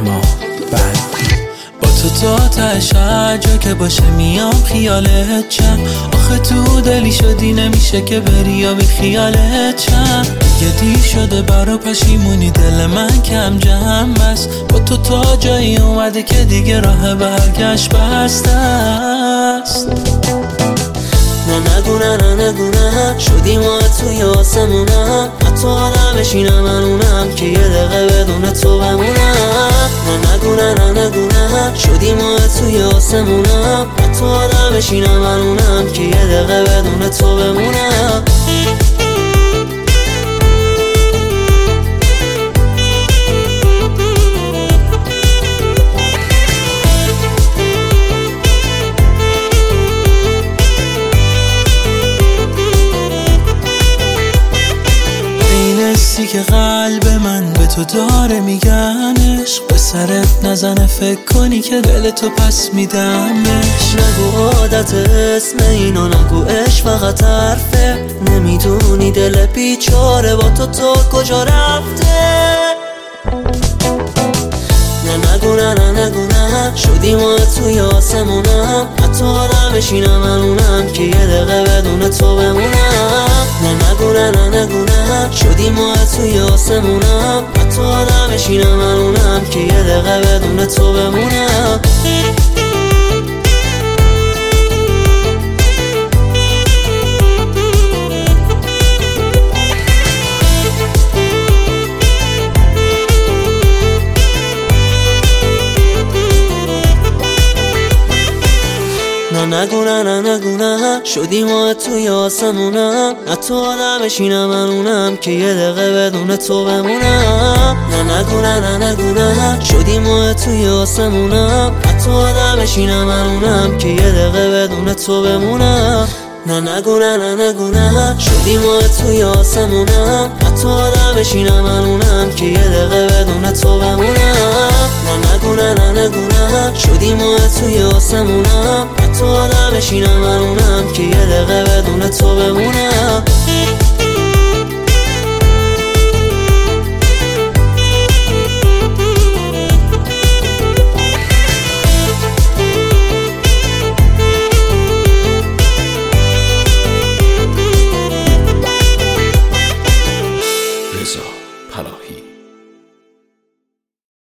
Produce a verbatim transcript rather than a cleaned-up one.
اما بند با تو تا تش هر جا که باشه میام خیالت چم. آخه تو دلی شدی نمیشه که بری یا بی خیالت چم. دیگه دیر شده برا پشیمونی دل من کم جمع بس. با تو تا جایی اومده که دیگه راه برگشت بسته است. نه نگو نه نه نگو نه شدی ما توی آسمونم. حتی آدم بشینم من اونم که یه دقیقه بدون تو بمونم. نه نگو نه نه نگو نه شدی ما توی آسمونم. حتی آدم بشینم من اونم که یه دقیقه بدون تو بمونم. حسی که قلب من به تو داره میگن عشق به سرت نزنه فکر کنی که دل تو پس میدمش. نگو عادت اسم اینا نگو عشق فقط حرفه. نمیدونی دل بیچاره با تو تو کجا رفته. نه نگو نه نه نگو نه شدی ما توی آسمونم. حتی آدم بشینم من اونم که یه دقیقه بدون تو بمونم. نه نگو نه نه نگو نه شدی ما توی آسمونم. حتی آدم بشینم من اونم که یه دقیقه بدون تو بمونم. نه نگو نه نه نگو نه شدی ما توی آسمونم. حتی آدم بشینم من اونم که یه دقیقه بدون تو بمونم. نه نگو نه نه نگو نه شدی ما توی آسمونم. حتی آدم بشینم من اونم که یه دقیقه بدون تو بمونم. نه نگو نه نه نگو نه شدی ما توی آسمونم. حتی آدم بشینم من اونم که یه دقیقه بدون تو بمونم. نه نگو نه نه نگو نه شدی ما توی آسمونم. حتی آدم بشینم من اونم که یه دقیقه بدون تو بمونم.